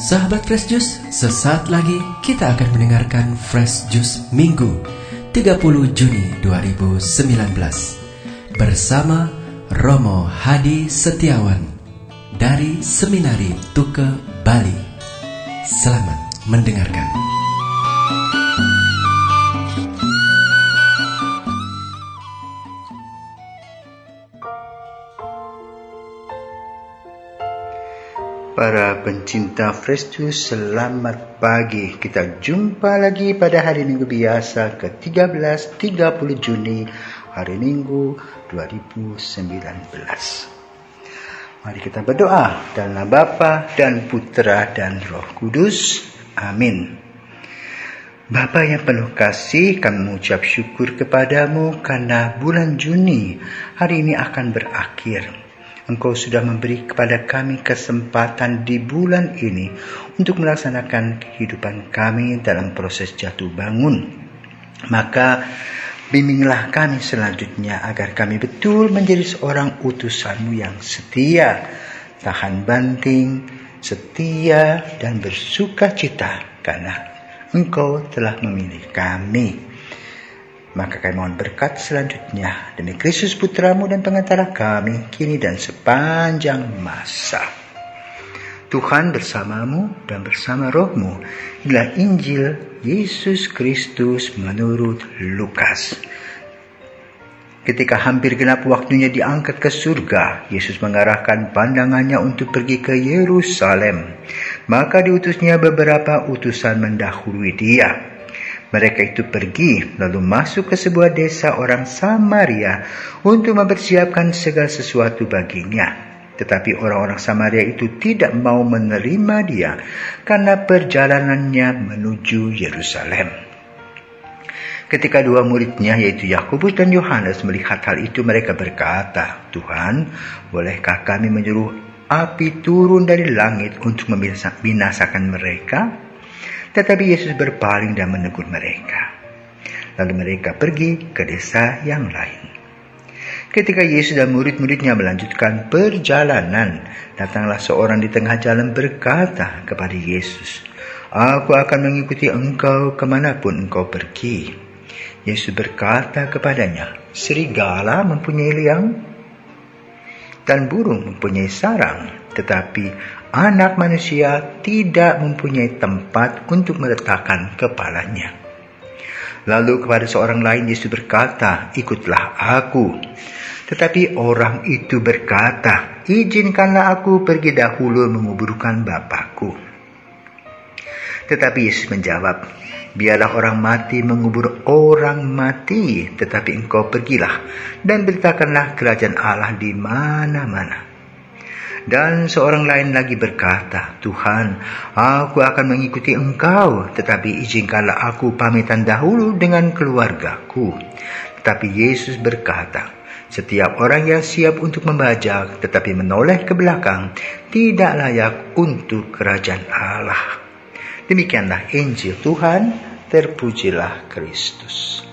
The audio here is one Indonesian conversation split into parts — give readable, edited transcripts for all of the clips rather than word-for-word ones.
Sahabat Fresh Juice, sesaat lagi kita akan mendengarkan Fresh Juice Minggu 30 Juni 2019 bersama Romo Hadi Setiawan dari Seminari Tuke, Bali. Selamat mendengarkan. Para pencinta Fresh Juice, selamat pagi. Kita jumpa lagi pada hari Minggu biasa ke-13, 30 Juni, hari Minggu 2019. Mari kita berdoa dalam nama Bapa dan Putra dan Roh Kudus. Amin. Bapa yang penuh kasih, kami mengucap syukur kepadamu karena bulan Juni hari ini akan berakhir. Engkau sudah memberi kepada kami kesempatan di bulan ini untuk melaksanakan kehidupan kami dalam proses jatuh bangun. Maka bimbinglah kami selanjutnya agar kami betul menjadi seorang utusan-Mu yang setia, tahan banting, setia dan bersukacita karena Engkau telah memilih kami. Maka kami mohon berkat selanjutnya demi Kristus Putra-Mu dan pengantara kami kini dan sepanjang masa. Tuhan bersamamu dan bersama Roh-Mu. Inilah Injil Yesus Kristus menurut Lukas. Ketika hampir genap waktunya diangkat ke surga, Yesus mengarahkan pandangannya untuk pergi ke Yerusalem. Maka diutusnya beberapa utusan mendahului dia. Mereka itu pergi lalu masuk ke sebuah desa orang Samaria untuk mempersiapkan segala sesuatu baginya. Tetapi orang-orang Samaria itu tidak mau menerima dia karena perjalanannya menuju Yerusalem. Ketika dua muridnya yaitu Yakobus dan Yohanes melihat hal itu, mereka berkata, "Tuhan, bolehkah kami menyuruh api turun dari langit untuk membinasakan mereka?" Tetapi Yesus berpaling dan menegur mereka. Lalu mereka pergi ke desa yang lain. Ketika Yesus dan murid-muridnya melanjutkan perjalanan, datanglah seorang di tengah jalan berkata kepada Yesus, "Aku akan mengikuti engkau kemanapun engkau pergi." Yesus berkata kepadanya, "Serigala mempunyai liang dan burung mempunyai sarang, tetapi Anak manusia tidak mempunyai tempat untuk meletakkan kepalanya." Lalu kepada seorang lain Yesus berkata, "Ikutlah aku." Tetapi orang itu berkata, "Izinkanlah aku pergi dahulu menguburkan Bapakku." Tetapi Yesus menjawab, "Biarlah orang mati mengubur orang mati, tetapi engkau pergilah dan beritakanlah kerajaan Allah di mana-mana." Dan seorang lain lagi berkata, "Tuhan, aku akan mengikuti engkau, tetapi izinkanlah aku pamitan dahulu dengan keluargaku." Tetapi Yesus berkata, "Setiap orang yang siap untuk membajak tetapi menoleh ke belakang tidak layak untuk kerajaan Allah." Demikianlah Injil Tuhan, terpujilah Kristus.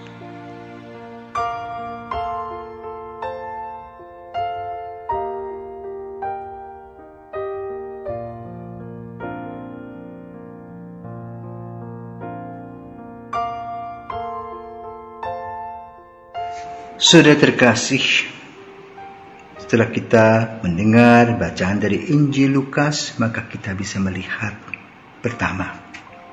Saudara terkasih, setelah kita mendengar bacaan dari Injil Lukas, maka kita bisa melihat pertama,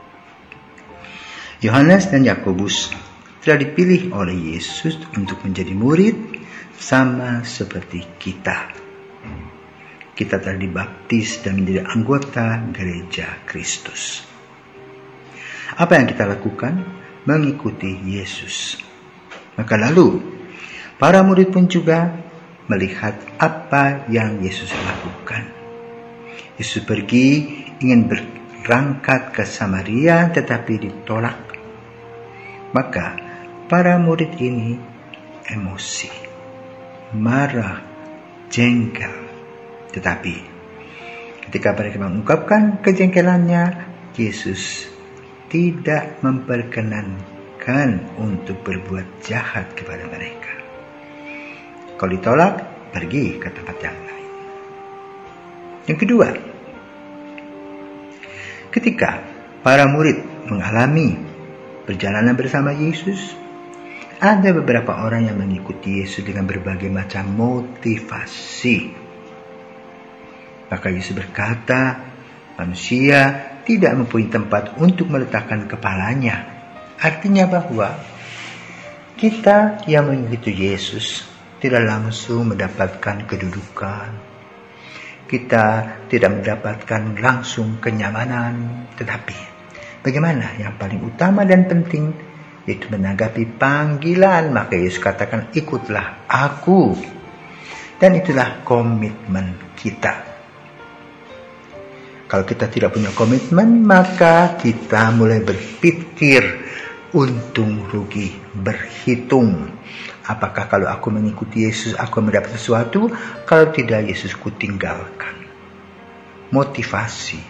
Yohanes dan Yakobus telah dipilih oleh Yesus untuk menjadi murid sama seperti kita. Kita telah dibaptis dan menjadi anggota gereja Kristus. Apa yang kita lakukan? Mengikuti Yesus. Maka lalu para murid pun juga melihat apa yang Yesus lakukan. Yesus pergi ingin berangkat ke Samaria tetapi ditolak. Maka para murid ini emosi, marah, jengkel. Tetapi ketika mereka mengungkapkan kejengkelannya, Yesus tidak memperkenankan untuk berbuat jahat kepada mereka. Kalau ditolak, pergi ke tempat yang lain. Yang kedua, Ketika para murid mengalami perjalanan bersama Yesus, ada beberapa orang yang mengikuti Yesus dengan berbagai macam motivasi. Maka Yesus berkata, manusia tidak mempunyai tempat untuk meletakkan kepalanya. Artinya bahwa kita yang mengikuti Yesus tidak langsung mendapatkan kedudukan. Kita tidak mendapatkan langsung kenyamanan. Tetapi bagaimana yang paling utama dan penting, yaitu menanggapi panggilan. Maka Yesus katakan, ikutlah aku. Dan itulah komitmen kita. Kalau kita tidak punya komitmen, maka kita mulai berpikir untung rugi, berhitung. Apakah kalau aku mengikuti Yesus, aku mendapat sesuatu? Kalau tidak, Yesus kutinggalkan. Motivasi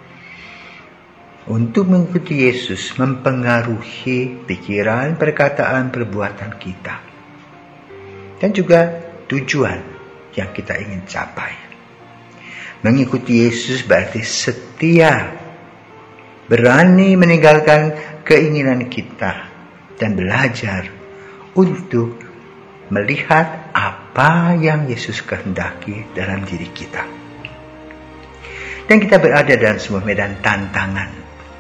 untuk mengikuti Yesus mempengaruhi pikiran, perkataan, perbuatan kita. Dan juga tujuan yang kita ingin capai. Mengikuti Yesus berarti setia, berani meninggalkan keinginan kita, dan belajar untuk melihat apa yang Yesus kehendaki dalam diri kita. Dan kita berada dalam sebuah medan tantangan.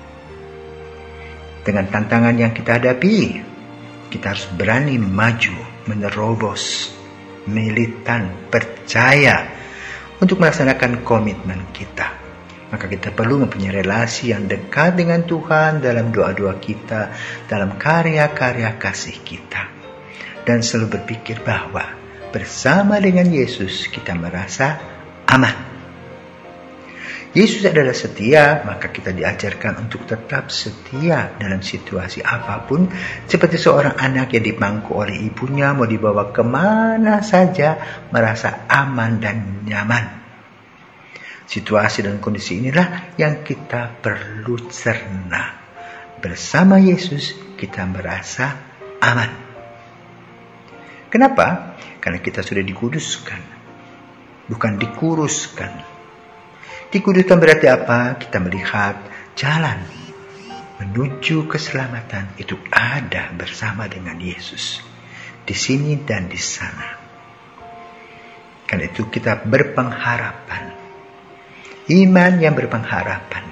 Dengan tantangan yang kita hadapi, kita harus berani maju, menerobos, militan, percaya untuk melaksanakan komitmen kita. Maka kita perlu mempunyai relasi yang dekat dengan Tuhan dalam doa-doa kita, dalam karya-karya kasih kita. Dan selalu berpikir bahwa bersama dengan Yesus kita merasa aman. Yesus adalah setia, maka kita diajarkan untuk tetap setia dalam situasi apapun. Seperti seorang anak yang dipangku oleh ibunya, mau dibawa kemana saja, merasa aman dan nyaman. Situasi dan kondisi inilah yang kita perlu cerna. Bersama Yesus kita merasa aman. Kenapa? Karena kita sudah dikuduskan, bukan dikuruskan. Dikuduskan berarti apa? Kita melihat jalan menuju keselamatan itu ada bersama dengan Yesus. Di sini dan di sana. Karena itu kita berpengharapan. Iman yang berpengharapan.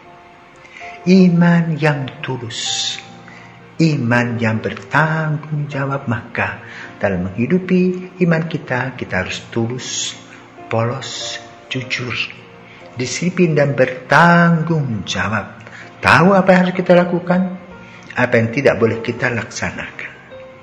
Iman yang tulus. Iman yang bertanggung jawab. Maka dalam menghidupi iman kita harus tulus, polos, jujur, disiplin dan bertanggung jawab. Tahu apa yang harus kita lakukan, apa yang tidak boleh kita laksanakan.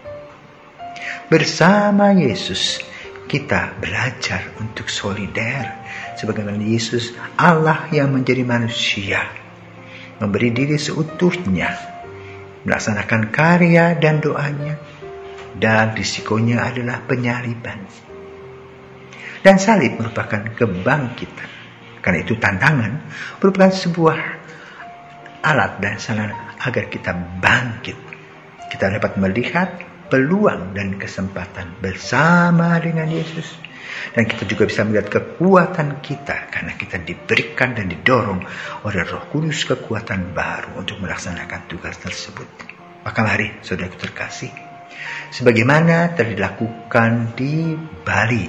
Bersama Yesus kita belajar untuk solider. Sebagaimana Yesus, Allah yang menjadi manusia, memberi diri seutuhnya, melaksanakan karya dan doanya, dan risikonya adalah penyaliban. Dan salib merupakan kebangkitan. Karena itu tantangan merupakan sebuah alat dan sarana agar kita bangkit. Kita dapat melihat peluang dan kesempatan bersama dengan Yesus. Dan kita juga bisa melihat kekuatan kita karena kita diberikan dan didorong oleh Roh Kudus kekuatan baru untuk melaksanakan tugas tersebut. Maka mari saudaraku terkasih, sebagaimana telah dilakukan di Bali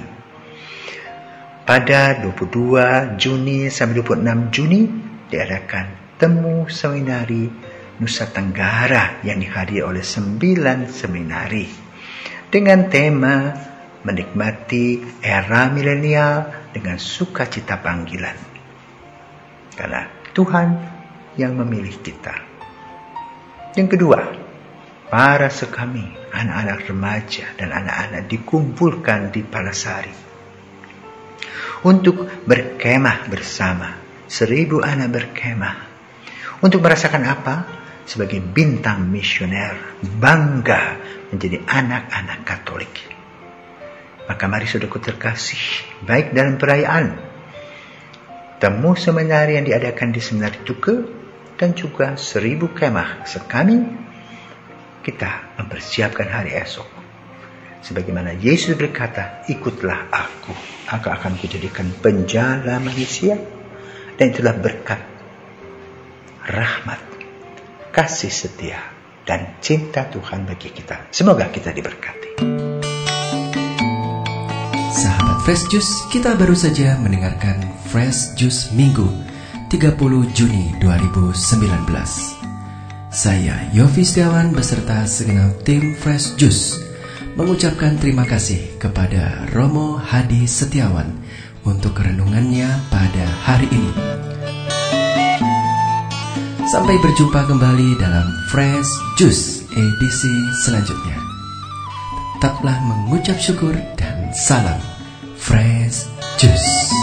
pada 22 Juni sampai 26 Juni diadakan temu seminari Nusa Tenggara yang dihadiri oleh 9 seminari dengan tema menikmati era milenial dengan sukacita panggilan. Karena Tuhan yang memilih kita. Yang kedua, para sekami, anak-anak remaja dan anak-anak dikumpulkan di Palasari untuk berkemah bersama. 1000 anak berkemah. Untuk merasakan apa? Sebagai bintang misioner, bangga menjadi anak-anak Katolik. Maka mari saudaraku terkasih, baik dalam perayaan temu seminari yang diadakan di Seminari Tuke dan juga 1000 kemah sekami, kita mempersiapkan hari esok. Sebagaimana Yesus berkata, ikutlah aku akan kujadikan penjala manusia. Dan itulah berkat rahmat, kasih setia, dan cinta Tuhan bagi kita. Semoga kita diberkati. Sahabat Fresh Juice, kita baru saja mendengarkan Fresh Juice Minggu 30 Juni 2019. Saya Yofi Setiawan beserta segenap tim Fresh Juice mengucapkan terima kasih kepada Romo Hadi Setiawan untuk renungannya pada hari ini. Sampai berjumpa kembali dalam Fresh Juice edisi selanjutnya. Tetaplah mengucap syukur dan salam Fresh Juice.